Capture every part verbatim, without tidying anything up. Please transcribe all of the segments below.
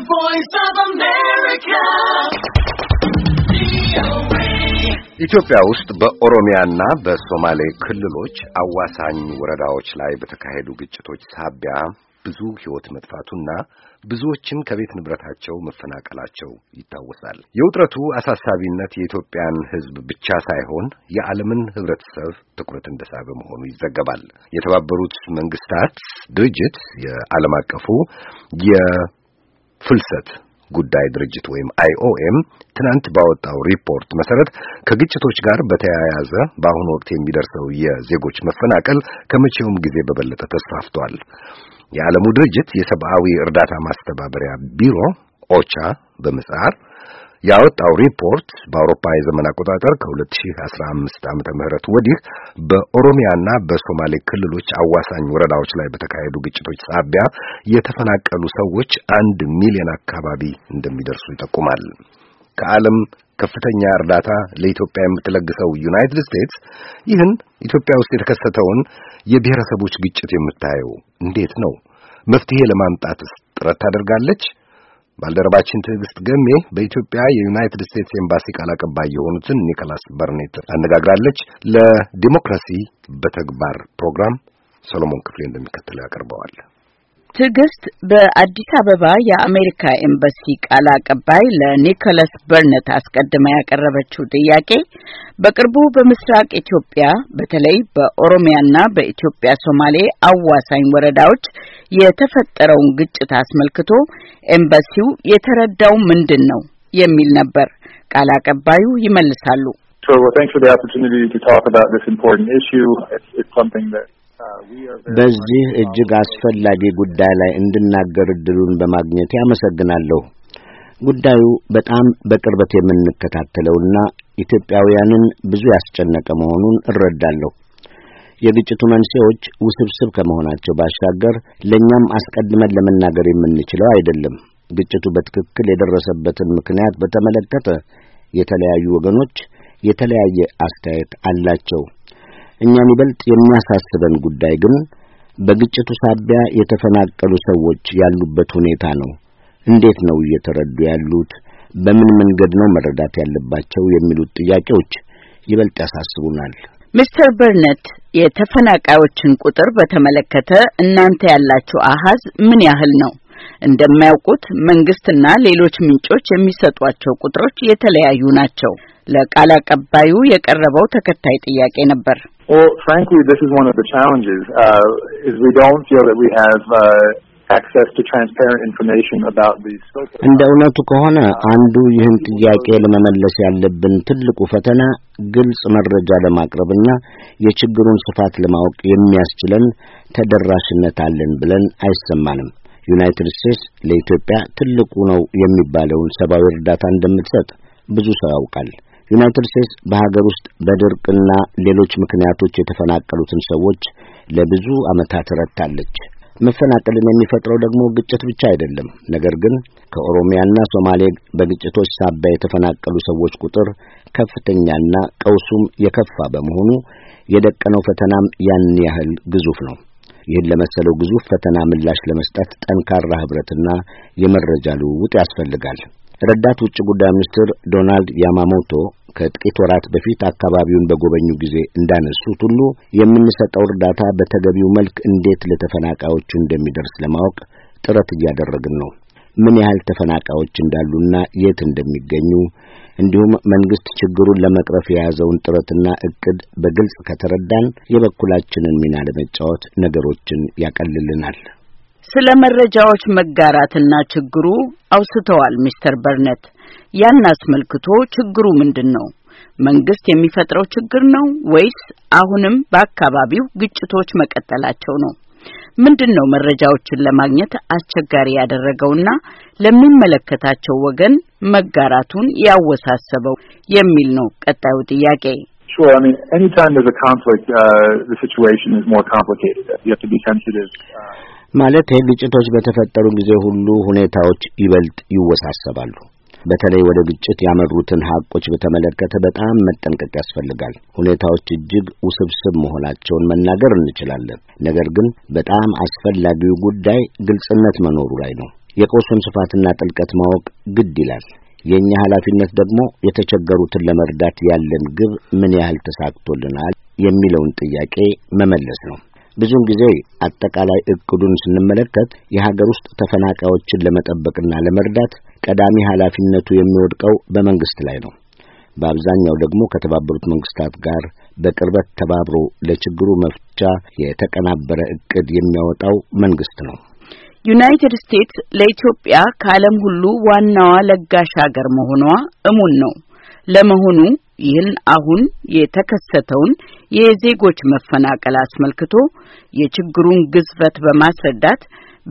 voice of America. ኢትዮጵያ ውስጥ በኦሮሚያና በሶማሌ ክልሎች አዋሳኝ ወረዳዎች ላይ በተካሄዱ ግጭቶች ሳቢያ ብዙ ሕይወት መጥፋቱና ብዙዎችም ከቤት ንብረታቸው መፈናቀላቸው ይታወሳል። የውጥረቱ አሳሳቢነት የኢትዮጵያን ሕዝብ ብቻ ሳይሆን የዓለምን ሕብረተሰብ ትኩረት እንደሳበ መሆኑ ይዘገባል። የተባበሩት መንግስታት ድርጅት የዓለም አቀፉ የፍልሰት ጉዳይ ድርጅት ወይም አይ ኦ ኤም ትናንት ባወጣው ሪፖርት መሰረት ከግጭቶች ጋር በተያያዘ በአሁኑ ወቅት የሚደርሰው የዜጎች መፈናቀል ከመቼውም ጊዜ በበለጠ ተስፋፍቷል። የዓለሙ ድርጅት የሰብአዊ እርዳታ ማስተባበሪያ ቢሮ ኦቻ በመጻር ያወጣው ሪፖርት በአውሮፓ የዘመን አቆጣጠር ከሁለት ሺህ አስራ አምስት ዓመተ ምህረት ወዲህ በኦሮሚያና በሶማሌ ክልሎች አዋሳኝ ወረዳዎች ላይ በተካሄዱ ግጭቶች ሳቢያ የተፈናቀሉ ሰዎች አንድ ሚሊዮን አካባቢ እንደሚደርሱ ይጠቁማል። ከዓለም ከፍተኛ እርዳታ ለኢትዮጵያ የምትለግሰው ዩናይትድ ስቴትስ ይህን ኢትዮጵያ ውስጥ የተከሰተውን የብሔረሰቦች ግጭት የምታየው እንዴት ነው? መፍትሄ ለማምጣትስ ጥረት ታደርጋለች? ባልደረባችን ትዕግስት ገሜ በኢትዮጵያ የዩናይትድ ስቴትስ ኤምባሲ ቃል አቀባይ የሆኑትን ኒኮላስ በርኔት አነጋግራለች። ለዲሞክራሲ በተግባር ፕሮግራም ሰሎሞን ክፍሌ እንደሚከተለው ያቀርበዋል። ትዕግስት በአዲስ አበባ የአሜሪካ ኤምባሲ ቃል አቀባይ ለኒኮላስ በርኔት አስቀድማ ያቀረበችው ጥያቄ በቅርቡ በምስራቅ ኢትዮጵያ በተለይ በኦሮሚያና በኢትዮጵያ ሶማሌ አዋሳኝ ወረዳዎች የተፈጠረውን ግጭት አስመልክቶ ኤምባሲው የተረዳው ምንድን ነው የሚል ነበር። ቃል አቀባዩ ይመልሳሉ። So well, thanks for the opportunity to talk about this important issue. It's, it's something that በዚህ እጅግ አስፈላጊ ጉዳይ ላይ እንድናገር እድሉን በማግኘት ያመሰግናለሁ። ጉዳዩ በጣም በቅርበት የምንከታተለውና ኢትዮጵያውያንን ብዙ ያስጨነቀ መሆኑን እረዳለሁ። የግጭቱ መንስኤዎች ውስብስብ ከመሆናቸው ባሻገር ለኛም አስቀድመን ለመናገር የምንችለው አይደለም። ግጭቱ በትክክል የደረሰበትን ምክንያት በተመለከተ የተለያዩ ወገኖች የተለያየ አስተያየት አላቸው። እኛን ይበልጥ የሚያሳስበን ጉዳይ ግን በግጭቱ ሳቢያ የተፈናቀሉ ሰዎች ያሉበት ሁኔታ ነው። እንዴት ነው እየተረዱ ያሉት? በምን መንገድ ነው መረዳት ያለባቸው? የሚሉት ጥያቄዎች ይበልጥ ያሳስቡናል። ሚስተር በርኔት የተፈናቃዮችን ቁጥር በተመለከተ እናንተ ያላችሁ አሃዝ ምን ያህል ነው? እንደማያውቁት መንግስትና ሌሎች ምንጮች የሚሰጧቸው ቁጥሮች የተለያዩ ናቸው። ለቃል አቀባዩ የቀረበው ተከታይ ጥያቄ ነበር። Well, frankly, this is one of the challenges, uh, is we don't feel that we have uh, access to transparent information about these social... እንደ እውነቱ ከሆነ አንዱ ይህን ጥያቄ ለመመለስ ያለብን ትልቁ ፈተና ግልጽ መረጃ ለማቅረብና የችግሩን ስፋት ለማወቅ የሚያስችለን ተደራሽነት አለን ብለን አይሰማንም። ዩናይትድ ስቴትስ ለኢትዮጵያ ትልቁ ነው የሚባለውን ሰብአዊ እርዳታ እንደምትሰጥ ብዙ ሰው ያውቃል። ዩናይትድ ስቴትስ በሀገር ውስጥ በድርቅና ሌሎች ምክንያቶች የተፈናቀሉትን ሰዎች ለብዙ ዓመታት ረድታለች። መፈናቀልን የሚፈጥረው ደግሞ ግጭት ብቻ አይደለም። ነገር ግን ከኦሮሚያና ሶማሌ በግጭቶች ሳቢያ የተፈናቀሉ ሰዎች ቁጥር ከፍተኛና ቀውሱም የከፋ በመሆኑ የደቀነው ፈተናም ያን ያህል ግዙፍ ነው። ይህን ለመሰለው ግዙፍ ፈተና ምላሽ ለመስጠት ጠንካራ ህብረትና የመረጃ ልውውጥ ያስፈልጋል። ረዳት ውጭ ጉዳይ ሚኒስትር ዶናልድ ያማሞቶ ከጥቂት ወራት በፊት አካባቢውን በጎበኙ ጊዜ እንዳነሱት ሁሉ የምንሰጠው እርዳታ በተገቢው መልክ እንዴት ለተፈናቃዮቹ እንደሚደርስ ለማወቅ ጥረት እያደረግን ነው። ምን ያህል ተፈናቃዮች እንዳሉና የት እንደሚገኙ እንዲሁም መንግስት ችግሩን ለመቅረፍ የያዘውን ጥረትና እቅድ በግልጽ ከተረዳን የበኩላችንን ሚና ለመጫወት ነገሮችን ያቀልልናል። ስለ መረጃዎች መጋራትና ችግሩ አውስተዋል ሚስተር በርኔት። ያን አስመልክቶ ችግሩ ምንድነው? መንግስት የሚፈጥረው ችግር ነው ወይስ አሁንም በአካባቢው ግጭቶች መቀጠላቸው ነው? ምንድነው መረጃዎችን ለማግኘት አስቸጋሪ ያደረገውና ለሚመለከታቸው ወገን መጋራቱን ያወሳሰበው የሚል ነው ቀጣዩ ጥያቄ። Sure, I mean, anytime there's a conflict, uh, the situation is more complicated. You have to be sensitive. Uh, ማለት ግጭቶች በተፈጠሩ ጊዜ ሁሉ ሁኔታዎች ይበልጥ ይወሳሰባሉ። በተለይ ወደ ግጭት ያመሩትን ሀቆች በተመለከተ በጣም መጠንቀቅ ያስፈልጋል። ሁኔታዎች እጅግ ውስብስብ መሆናቸውን መናገር እንችላለን። ነገር ግን በጣም አስፈላጊው ጉዳይ ግልጽነት መኖሩ ላይ ነው። የቀውሱን ስፋትና ጥልቀት ማወቅ ግድ ይላል። የኛ ኃላፊነት ደግሞ የተቸገሩትን ለመርዳት ያለን ግብ ምን ያህል ተሳክቶልናል የሚለውን ጥያቄ መመለስ ነው። ብዙውን ጊዜ አጠቃላይ እቅዱን ስንመለከት የሀገር ውስጥ ተፈናቃዮችን ለመጠበቅና ለመርዳት ቀዳሚ ኃላፊነቱ የሚወድቀው በመንግስት ላይ ነው። በአብዛኛው ደግሞ ከተባበሩት መንግስታት ጋር በቅርበት ተባብሮ ለችግሩ መፍቻ የተቀናበረ እቅድ የሚያወጣው መንግስት ነው። ዩናይትድ ስቴትስ ለኢትዮጵያ ከዓለም ሁሉ ዋናዋ ለጋሽ ሀገር መሆኗ እሙን ነው። ለመሆኑ ይህን አሁን የተከሰተውን የዜጎች መፈናቀል አስመልክቶ የችግሩን ግዝፈት በማስረዳት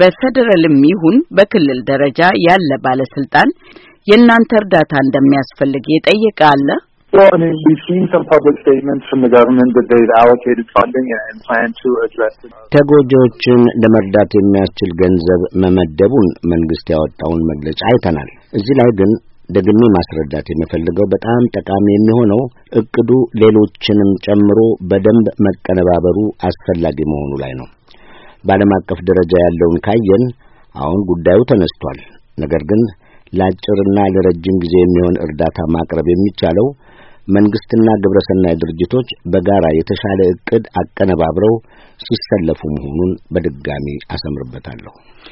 በፌደራልም ይሁን በክልል ደረጃ ያለ ባለስልጣን የእናንተ እርዳታ እንደሚያስፈልግ የጠየቀ አለ? Well, I mean, we've seen some public statements from the government that they've allocated funding and plan to address it. ተጎጂዎችን ለመርዳት የሚያስችል ገንዘብ መመደቡን መንግስት ያወጣውን መግለጫ አይተናል። እዚህ ላይ ግን ደግሜ ማስረዳት የምፈልገው በጣም ጠቃሚ የሚሆነው እቅዱ ሌሎችንም ጨምሮ በደንብ መቀነባበሩ አስፈላጊ መሆኑ ላይ ነው። በዓለም አቀፍ ደረጃ ያለውን ካየን አሁን ጉዳዩ ተነስቷል። ነገር ግን ለአጭርና ለረጅም ጊዜ የሚሆን እርዳታ ማቅረብ የሚቻለው መንግስትና ግብረሰናይ ድርጅቶች በጋራ የተሻለ እቅድ አቀነባብረው ሲሰለፉ መሆኑን በድጋሚ አሰምርበታለሁ።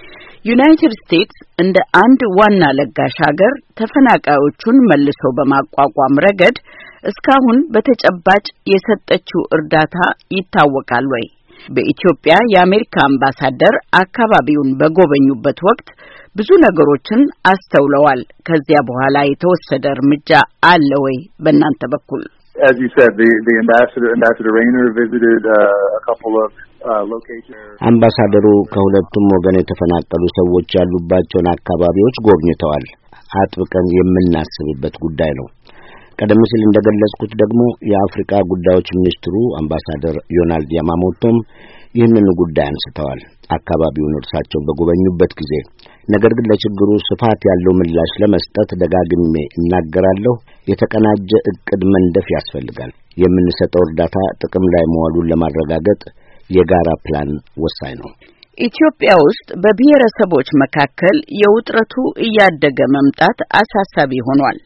ዩናይትድ ስቴትስ እንደ አንድ ዋና ለጋሽ ሀገር ተፈናቃዮቹን መልሶ በማቋቋም ረገድ እስካሁን በተጨባጭ የሰጠችው እርዳታ ይታወቃል ወይ? በኢትዮጵያ የአሜሪካ አምባሳደር አካባቢውን በጎበኙበት ወቅት ብዙ ነገሮችን አስተውለዋል። ከዚያ በኋላ የተወሰደ እርምጃ አለ ወይ በእናንተ በኩል? As you said, the the ambassador ambassador Rayner visited uh, a couple of uh, locations. አምባሳደሩ ከሁለቱም ወገን የተፈናቀሉ ሰዎች ያሉባቸውን አካባቢዎች ጎብኝተዋል። አጥብቀን የምናስብበት ጉዳይ ነው። ቀደም ሲል እንደገለጽኩት ደግሞ የአፍሪካ ጉዳዮች ሚኒስትሩ አምባሳደር ዮናልድ ያማሞቶም ይህንን ጉዳይ አንስተዋል አካባቢውን እርሳቸው በጎበኙበት ጊዜ። ነገር ግን ለችግሩ ስፋት ያለው ምላሽ ለመስጠት ደጋግሜ እናገራለሁ። የተቀናጀ እቅድ መንደፍ ያስፈልጋል። የምንሰጠው እርዳታ ጥቅም ላይ መዋሉን ለማረጋገጥ የጋራ ፕላን ወሳኝ ነው። ኢትዮጵያ ውስጥ በብሔረሰቦች መካከል የውጥረቱ እያደገ መምጣት አሳሳቢ ሆኗል።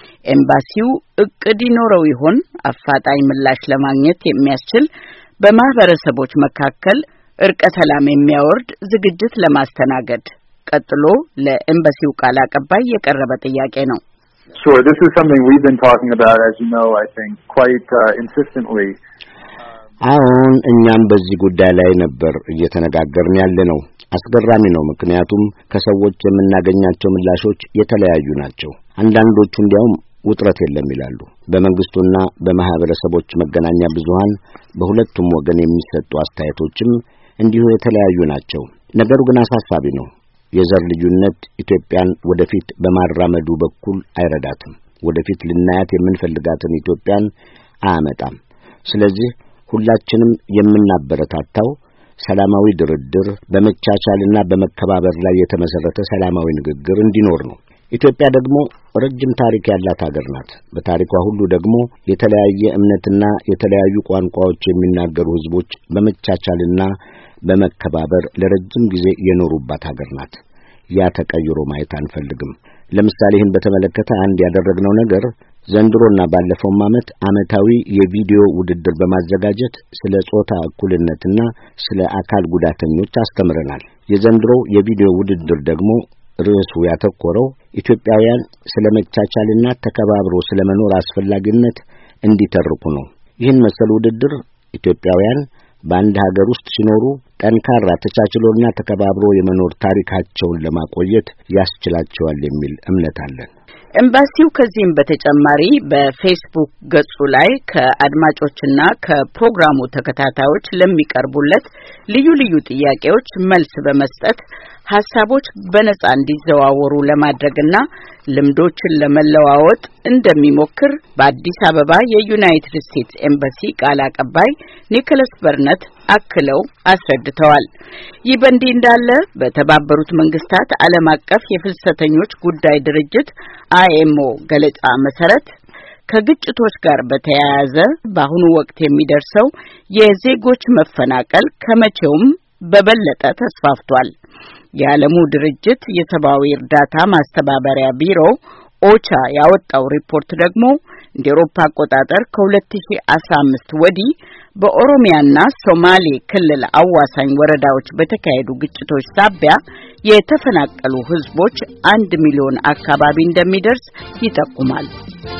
ኤምባሲው እቅድ ይኖረው ይሆን? አፋጣኝ ምላሽ ለማግኘት የሚያስችል በማህበረሰቦች መካከል እርቀ ሰላም የሚያወርድ ዝግጅት ለማስተናገድ ቀጥሎ ለኤምባሲው ቃል አቀባይ የቀረበ ጥያቄ ነው። Sure, this is something we've been talking about, as you know, I think quite uh, insistently. አሁን እኛም በዚህ ጉዳይ ላይ ነበር እየተነጋገርን ያለ ነው። አስገራሚ ነው፣ ምክንያቱም ከሰዎች የምናገኛቸው ምላሾች የተለያዩ ናቸው። አንዳንዶቹ እንዲያውም ውጥረት የለም ይላሉ። በመንግስቱና በማህበረሰቦች መገናኛ ብዙሃን በሁለቱም ወገን የሚሰጡ አስተያየቶችም እንዲሁ የተለያዩ ናቸው። ነገሩ ግን አሳሳቢ ነው። የዘር ልዩነት ኢትዮጵያን ወደፊት በማራመዱ በኩል አይረዳትም። ወደፊት ልናያት የምንፈልጋትን ኢትዮጵያን አያመጣም። ስለዚህ ሁላችንም የምናበረታታው ሰላማዊ ድርድር፣ በመቻቻልና በመከባበር ላይ የተመሰረተ ሰላማዊ ንግግር እንዲኖር ነው። ኢትዮጵያ ደግሞ ረጅም ታሪክ ያላት ሀገር ናት። በታሪኳ ሁሉ ደግሞ የተለያየ እምነትና የተለያዩ ቋንቋዎች የሚናገሩ ህዝቦች በመቻቻልና በመከባበር ለረጅም ጊዜ የኖሩባት ሀገር ናት። ያ ተቀይሮ ማየት አንፈልግም። ለምሳሌ ይህን በተመለከተ አንድ ያደረግነው ነገር ዘንድሮና ባለፈው ዓመት ዓመታዊ የቪዲዮ ውድድር በማዘጋጀት ስለ ጾታ እኩልነትና ስለ አካል ጉዳተኞች አስተምረናል። የዘንድሮው የቪዲዮ ውድድር ደግሞ ርዕሱ ያተኮረው ኢትዮጵያውያን ስለ መቻቻልና ተከባብሮ ስለ መኖር አስፈላጊነት እንዲተርኩ ነው። ይህን መሰል ውድድር ኢትዮጵያውያን በአንድ ሀገር ውስጥ ሲኖሩ ጠንካራ ተቻችሎና ተከባብሮ የመኖር ታሪካቸውን ለማቆየት ያስችላቸዋል የሚል እምነት አለን። ኤምባሲው ከዚህም በተጨማሪ በፌስቡክ ገጹ ላይ ከአድማጮችና ከፕሮግራሙ ተከታታዮች ለሚቀርቡለት ልዩ ልዩ ጥያቄዎች መልስ በመስጠት ሐሳቦች በነጻ እንዲዘዋወሩ ለማድረግና ልምዶችን ለመለዋወጥ እንደሚሞክር በአዲስ አበባ የዩናይትድ ስቴትስ ኤምባሲ ቃል አቀባይ ኒኮላስ በርነት አክለው አስረድተዋል። ይህ በእንዲህ እንዳለ በተባበሩት መንግስታት ዓለም አቀፍ የፍልሰተኞች ጉዳይ ድርጅት አይኤምኦ ገለጻ መሰረት ከግጭቶች ጋር በተያያዘ በአሁኑ ወቅት የሚደርሰው የዜጎች መፈናቀል ከመቼውም በበለጠ ተስፋፍቷል። የዓለሙ ድርጅት የሰብአዊ እርዳታ ማስተባበሪያ ቢሮ ኦቻ ያወጣው ሪፖርት ደግሞ እንደ አውሮፓ አቆጣጠር ከ2015 ወዲህ በኦሮሚያና ሶማሌ ክልል አዋሳኝ ወረዳዎች በተካሄዱ ግጭቶች ሳቢያ የተፈናቀሉ ህዝቦች አንድ ሚሊዮን አካባቢ እንደሚደርስ ይጠቁማል።